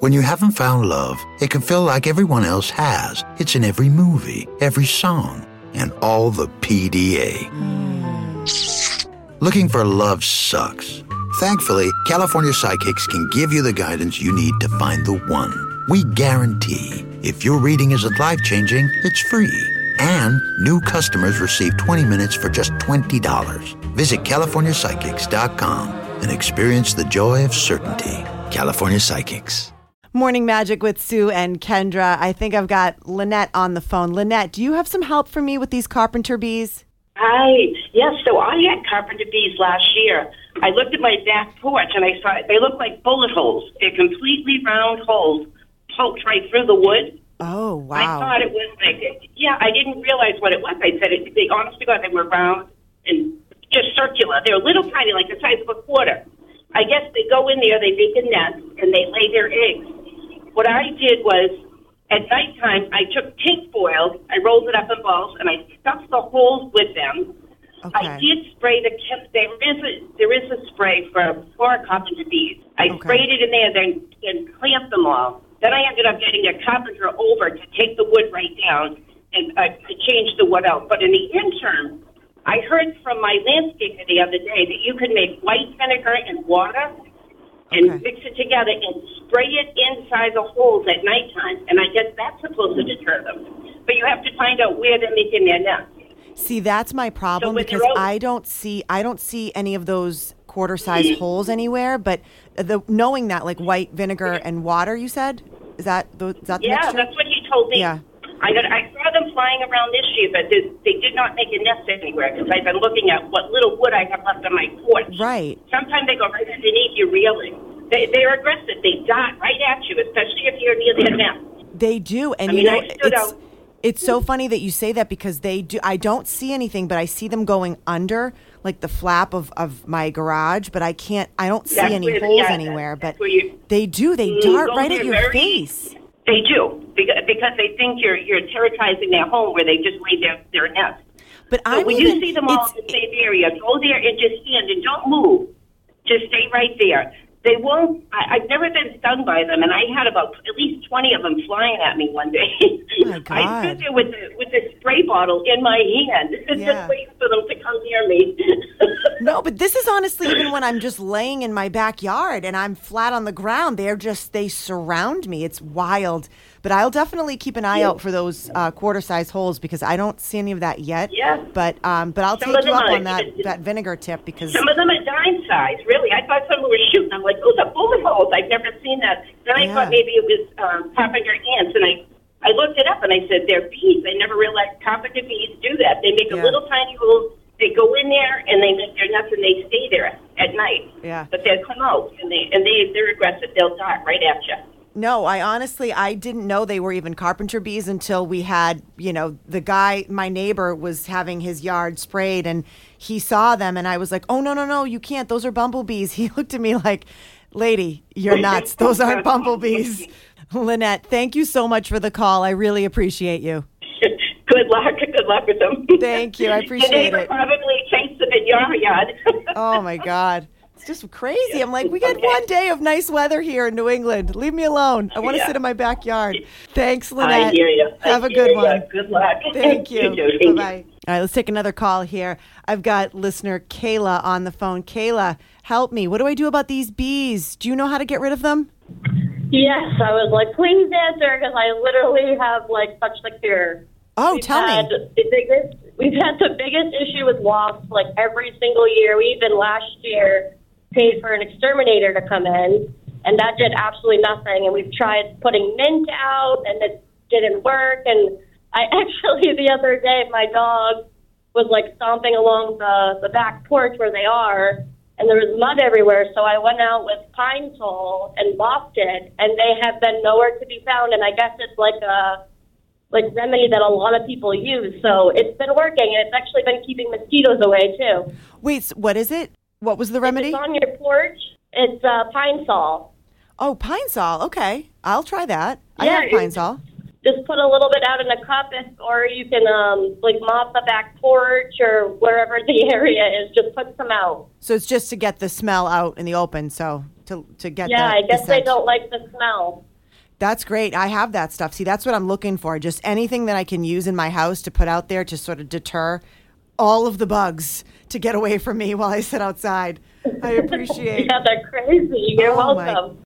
When you haven't found love, it can feel like everyone else has. It's in every movie, every song, and all the PDA. Looking for love sucks. Thankfully, California Psychics can give you the guidance you need to find the one. We guarantee if your reading isn't life-changing, it's free. And new customers receive 20 minutes for just $20. Visit CaliforniaPsychics.com and experience the joy of certainty. California Psychics. Morning Magic with Sue and Kendra. I think I've got Lynette on the phone. Lynette, do you have some help for me with these carpenter bees? Hi. Yes, so I had carpenter bees last year. I looked at my back porch and I saw they look like bullet holes. They're completely round holes poked right through the wood. Oh, wow. I thought it was like, I didn't realize what it was. I said, they honest to God, they were round and just circular. They were little tiny, like the size of a quarter. I guess they go in there, they make a nest, and they lay their eggs. What I did was, at nighttime, I took tin foil, I rolled it up in balls, and I stuffed the holes with them. Okay. I did spray there is a spray for carpenter bees. I sprayed it in there, then clamped them all. Then I ended up getting a carpenter over to take the wood right down, and I changed the wood out. But in the interim, I heard from my landscaper the other day that you could make white vinegar and water and mix it together and spray it inside the holes at nighttime. And I guess that's supposed to deter them. But you have to find out where they're making their nest. See, that's my problem because I don't see any of those quarter-size holes anywhere. But knowing that, like white vinegar and water, you said, is that the mixture? Yeah, that's what he told me. Yeah. I saw them flying around this year, but they did not make a nest anywhere because I've been looking at what little wood I have left on my porch. Right. Sometimes they go right underneath your railing. They're aggressive. They dart right at you, especially if you're near their nest. They do, and it's so funny that you say that because they do. I don't see anything, but I see them going under, like the flap of my garage. But I don't see any holes anywhere. But they do. They dart right at your face. They do because they think you're terrorizing their home where they just lay their nest. But when you see them all in the same area, go there and just stand and don't move. Just stay right there. They won't. I've never been stung by them, and I had about at least 20 of them flying at me one day. Oh my God. I stood there with the spray bottle in my hand, just waiting for them to come near me. No, but this is honestly even when I'm just laying in my backyard and I'm flat on the ground. They surround me. It's wild. But I'll definitely keep an eye out for those quarter-size holes because I don't see any of that yet. Yeah. But I'll take you up on that vinegar tip because some of them are dime size. Really, I thought someone was shooting. I'm like, those are bullet holes. I've never seen that. Then I thought maybe it was carpenter ants, and I looked it up and I said they're bees. I never realized carpenter bees do that. They make a little tiny hole. They go in there and they make their nest and they stay there at night. Yeah. But they'll come out and they're aggressive. They'll dart right at you. No, I didn't know they were even carpenter bees until we had, the guy, my neighbor was having his yard sprayed and he saw them and I was like, oh, no, you can't. Those are bumblebees. He looked at me like, lady, you're nuts. Those aren't bumblebees. Lynette, thank you so much for the call. I really appreciate you. Good luck with them. Thank you. I appreciate it. Probably chase them in your yard. Oh, my God. It's just crazy. I'm like, we got one day of nice weather here in New England. Leave me alone. I want to sit in my backyard. Thanks, Lynette. I hear you. Have a good one. Good luck. Thank you. Bye-bye. All right, let's take another call here. I've got listener Kayla on the phone. Kayla, help me. What do I do about these bees? Do you know how to get rid of them? Yes, I was like, please answer, because I literally have such fear. Oh, tell me. We've had the biggest issue with wasps every single year. We even last year paid for an exterminator to come in, and that did absolutely nothing. And we've tried putting mint out, and it didn't work. And I actually, the other day, my dog was stomping along the back porch where they are, and there was mud everywhere. So I went out with Pine Sol and mopped it, and they have been nowhere to be found. And I guess it's a remedy that a lot of people use. So it's been working, and it's actually been keeping mosquitoes away too. Wait, what is it? What was the remedy? It's on your porch. It's Pine Sol. Oh, Pine Sol. Okay. I'll try that. I have Pine Sol. Just put a little bit out in a cup, or you can mop the back porch or wherever the area is. Just put some out. So it's just to get the smell out in the open. So to get I guess they don't like the smell. That's great. I have that stuff. See, that's what I'm looking for. Just anything that I can use in my house to put out there to sort of deter all of the bugs to get away from me while I sit outside. I appreciate. Yeah, they're crazy. You're Oh, welcome.